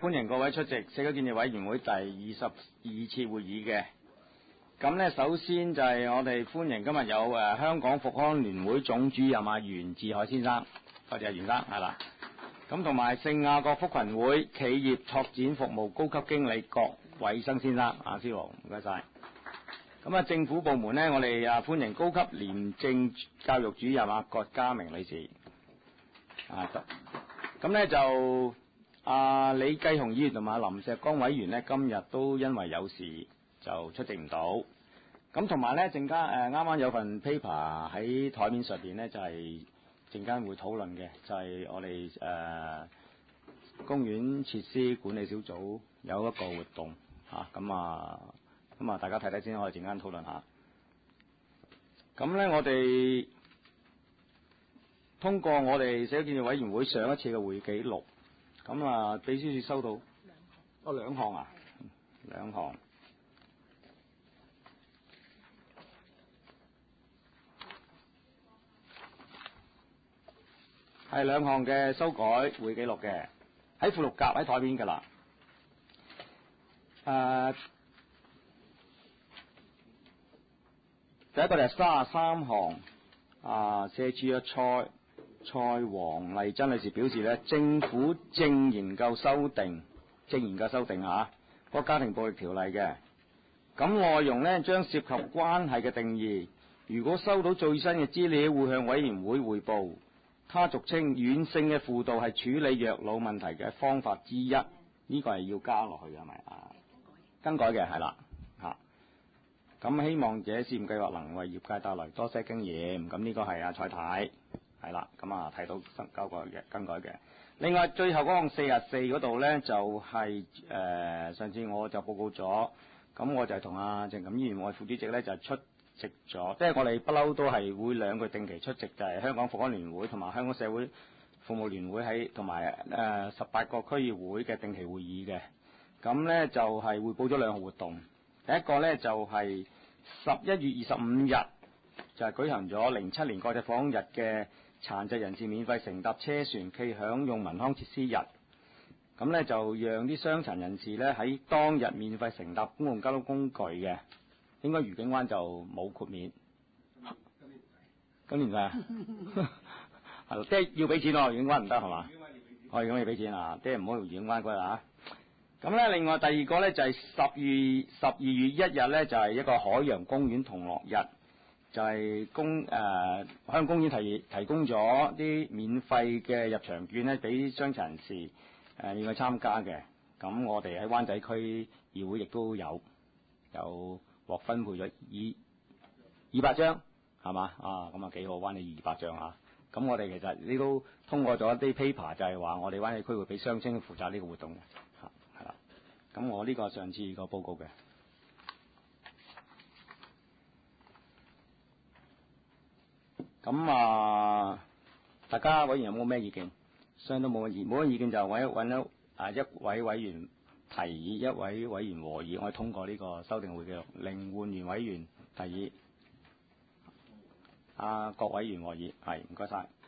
歡迎各位出席社區建設委員會第22次會議嘅。咁呢，首先就係我哋歡迎今日有香港復康聯會總主任袁志海先生，多謝袁生，係啦。咁同埋聖雅各福群會企業拓展服務高級經理郭偉生先生，師傅唔該晒。咁政府部門呢，我哋歡迎高級廉政教育主任郭家明女士。咁呢就李繼雄議員同埋林石江委員呢，今日都因為有事就出席唔到。咁同埋呢，陣間啱啱有份 paper 喺台面上邊呢，就係陣間會討論嘅，就係我哋公園設施管理小組有一個活動嚇，咁啊大家睇睇先，我哋陣間討論下。咁呢，我哋通過我哋社區建設委員會上一次嘅會議記錄，咁秘書處收到兩項啊，兩項係兩項嘅修改會議記錄嘅，喺附錄夾喺台面㗎啦。第一個就係33項，社署嘅蔡黃麗珍女士表示呢，政府正研究修訂個家庭暴力條例嘅。咁內容呢，將涉及關係嘅定義，如果收到最新嘅資料，會向委員會匯報。他俗稱軟性嘅輔導係處理虐老問題嘅方法之一，呢個係要加落去嘅係咪啊？更改嘅係啦嚇。咁希望這試驗計劃能為業界帶來多些經驗。咁呢個係蔡太係啦。咁睇到更改嘅。另外最後嗰項44嗰度呢，就係上次我就報告咗，咁我就同鄭錦議員我副主席呢，就出席咗，即係我哋不嬲都係會兩個定期出席，就係香港復康聯會同埋香港社會服務聯會喺同埋18個區議會嘅定期會議嘅。咁呢，就係匯報咗兩項活動。第一個呢，就係11月25日就係舉行咗07年國際復康日嘅殘疾人士免費乘搭車船暨享用文康設施日。咁呢，就讓啲傷殘人士呢喺當日免費乘搭公共交通工具嘅。應該愉景灣就冇豁免，今年係係即係要俾錢咯，愉景灣唔得係嘛？愉景灣要俾錢啊，即係唔好愉景灣嗰日啊。咁咧，另外第二個咧就係12月1日咧，就係一個海洋公園同樂日，就係香港公園提供咗啲免費嘅入場券咧，俾傷殘人士免費參加嘅。咁我哋喺灣仔區議會亦都有獲分配咗200張係嘛咁幾好，灣仔200張啊！咁我哋其實呢都通過咗一啲 paper， 就係話我哋灣仔區會俾雙青負責呢個活動嘅係啦。咁我呢個上次個報告嘅。咁大家委員有冇咩意見？相都冇乜意見就揾一位委員提議，一位委員和議，我哋通過呢個修訂會記錄。另換員委員提議，各委員和議，係唔該晒。